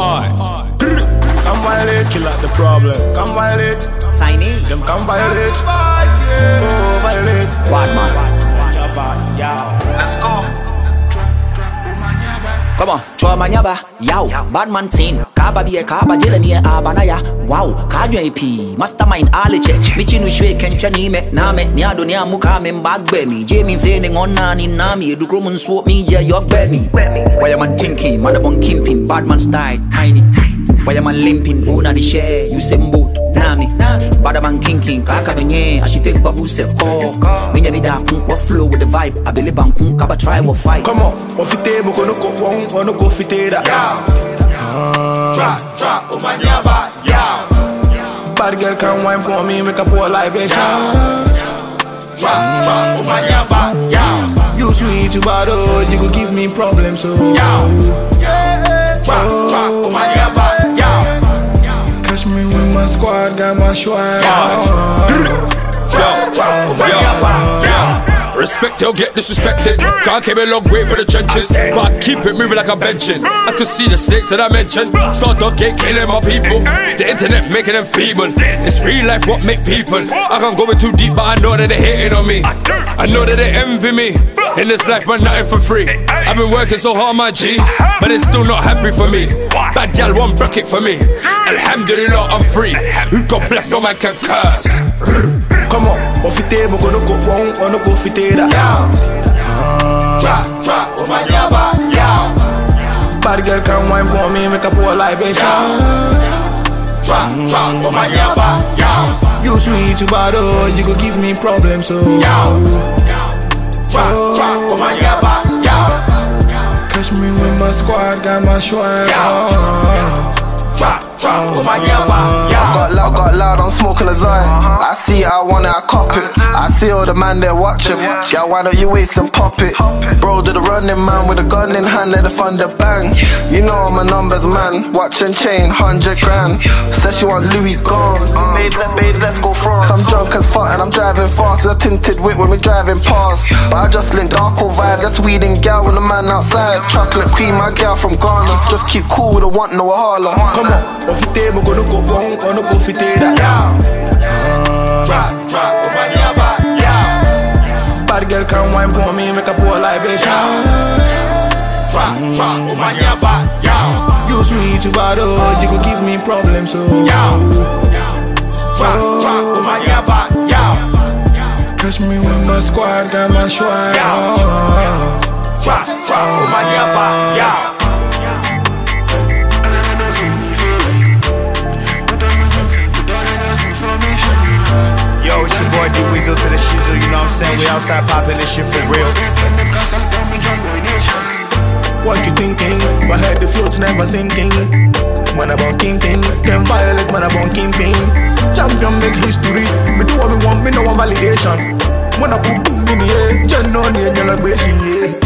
Come violate, kill out the problem. Come violate, Tiny. them come violate. Oh, violate. Badman. Let's go. Come on, chua manyaba, yow, badman team, kaba biye kaba jele miye abanaya, wow, kanyo AP, mastermind aliche, michinu shwe kenchani me, name, niado niya mukame mbagbe mi, Jamie feeling on nani nami, edukro mun swap me, yeah, your baby. Why man thinking, man upon kimping, badman style, tiny. Why man limping, una ni share, you simboot, nami, badaman kinking, kaka benye, I should take babu se oh, minya bida kung, what flow with the vibe, I believe I'm kung, kaba try what fight. Come on, what fit mo kono ko wong, wanna go fit that. Tra, oh my nyaba, yeah. Bad girl can wine for me, make a poor libation. Tra, oh my nyaba, yeah. You sweet, you bad, oh, you go give me problems, so yeah. Tra, oh my nyaba, yeah. Catch me with my squad, got my swag. Respect, they'll get disrespected. Can't keep a long way for the trenches, but I keep it moving like I'm benching. I could see the snakes that I mentioned. Start dog gate killing my people. The internet making them feeble. It's real life what make people. I can't go in too deep, but I know that they're hating on me. I know that they envy me. In this life, but nothing for free. I've been working so hard, my G, but it's still not happy for me. Bad gal won't break it for me. Alhamdulillah, I'm free. God bless, no man can curse. Come on, what fit mo kono ko wong, wanna go fit that. Tra, oh my nyaba, yeah. Bad girl can wine for me, make a poor libation. Tra, oh my nyaba, yeah. You sweet, you bad, oh, you go give me problems, so yeah. Tra, oh my nyaba, yeah. Catch me with my squad, got my swag. Tra, oh my nyaba, yeah. I got loud, I'm smoking a zone. I see it, I want it, I cop it. I see all the man there watching. Yeah, why don't you waste and pop it? Bro, do the running man with a gun in hand, let the thunder bang. You know I'm a numbers man, watch and chain, 100 grand. Said she want Louis Gomes. Babe, let's go France. I'm drunk as fuck and I'm driving fast. It's a tinted whip when we driving past. But I just link darko vibe, that's weed and gal with the man outside. Chocolate queen, my gal from Ghana. Just keep cool with a want, no wahala. Come on, what fit mo kono ko wong, wanna go fit that. Tra, oh my nyaba, yeah. Bad girl can wine for me, make a poor libation. Tra, oh my nyaba, yeah. You sweet, you bad, oh, you go give me problems, so yeah. Tra, oh my nyaba, yeah. Catch me with my squad, got my swag. Tra, oh my nyaba, yeah. Yo, it's your boy D-Weasel to the shizzle, you know what I'm saying? We outside popping this shit for real. What you thinking? My head the float's never sinking. Man about kingpin, them violate, man about kingpin. Champion make history, me do what me want, me no want validation. When I put boom in the air, Jen on the celebration, yeah.